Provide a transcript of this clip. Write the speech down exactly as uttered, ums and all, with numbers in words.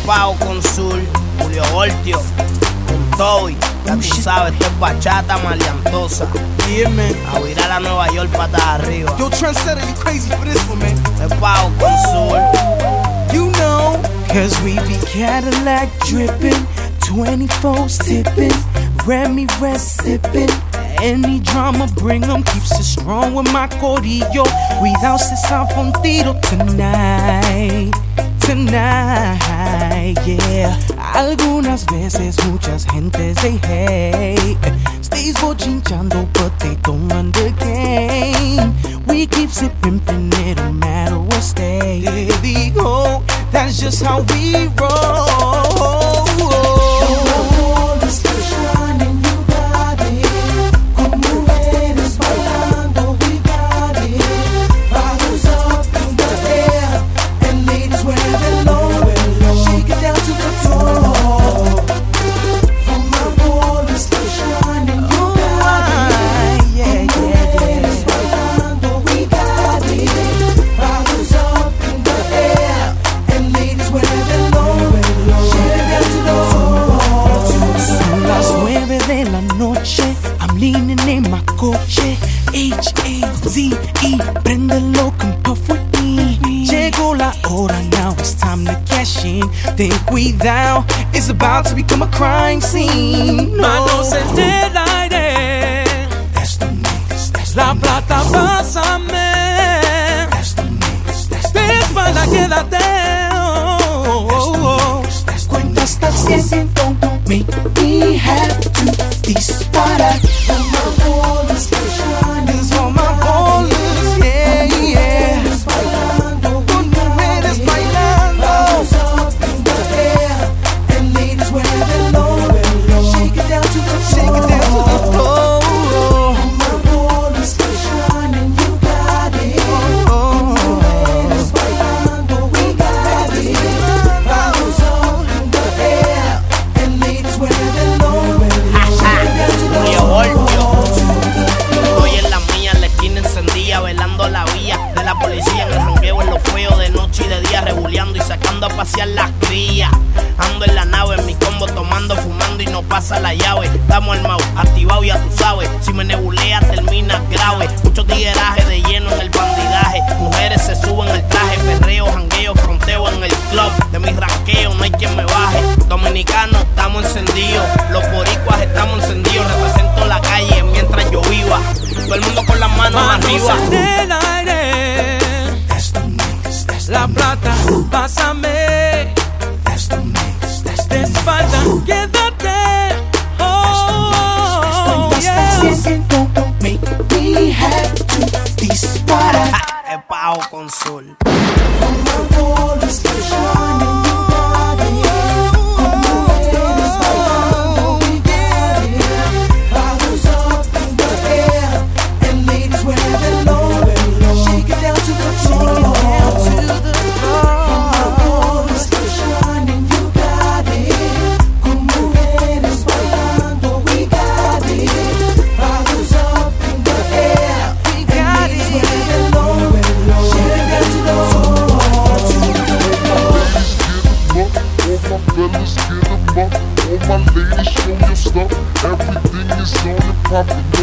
Pau con Sur, Julio Voltio, con Toby. Ya tú sabes, esto es bachata maleantosa. Yeah, man. A virar a Nueva York patas arriba. Yo, Trendsetter, you crazy for this one, man. Es Pau con Sur. You know. Cause we be Cadillac drippin', twenty-fours tippin', Remy Rest sippin'. Any drama, bring 'em, keeps it strong with my corillo. Cuidado si está un tiro tonight, tonight, yeah. Algunas veces muchas gentes they hate, stays bochinchando but they don't run the game. We keep it pimpin', it don't matter what state. Te digo, that's just how we roll. I'm leaning in my coche, H A Z E, préndelo con puff with me. Llegó la hora, now it's time to cash in. Ten cuidado, it's about to become a crime scene. No. Manos en el aire, That's the mix, that's the la mix. plata pásame, That's the mix, that's the de espalda quédate. Oh, oh, oh. Cuenta hasta cien, don't, don't make me have to disparar. For my ballers, still shining. This for my ballers, yeah, yeah. Con mujeres bailando. Up in the air, and ladies wherever low, shake it down to the floor. Shake it down to the floor. For my ballers, still shining, you got it. Mujeres bailando, we got it. Bottles up in the air, and ladies wherever low, shake it down to the Julio floor. Voltio. Estoy en la mía, en la esquina encendida, velando la vía de la policía en el jangueo, en lo feo de noche y de día, reguleando y sacando a pasear las crías. Ando en la nave, en mi combo tomando, fumando y no pasa la llave. Estamos armados, activados, ya tú sabes. Si me nebulea termina grave. Mucho tigueraje de lleno en el bandidaje. Mujeres se suben al traje, perreo, jangueo, fronteo en el club. De mi ranqueo no hay quien me baje. Dominicanos, estamos encendidos. Los boricuas estamos encendidos. Represento la calle mientras yo viva. Todo el mundo con las manos Manos arriba. en el aire, That's the mix, that's the la mix. plata pásame, That's the mix, that's the de mix. espalda quédate. Oh, yeah. Don't, don't make me have to disparar. Es Pau con Sol. My ball is still shining, you got it. Como mujeres bailando, we got it. Bottles up in the air, and ladies wherever low, shake it down to the floor. My ball is still shining, you got it. Como mujeres bailando, we got it. Bottles up in the air, we got it. Wherever low, shake it down to the floor. All my fellas get 'em up, all my ladies show your stuff. Everything is on and poppin'.